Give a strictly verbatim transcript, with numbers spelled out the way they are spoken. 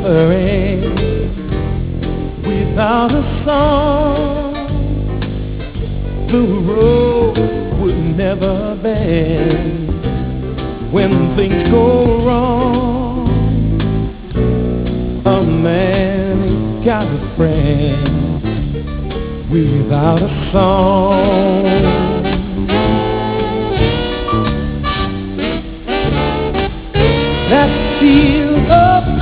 hurry. Without a song, the road would never bend. When things go wrong, a man ain't got a friend. Without a song, that field of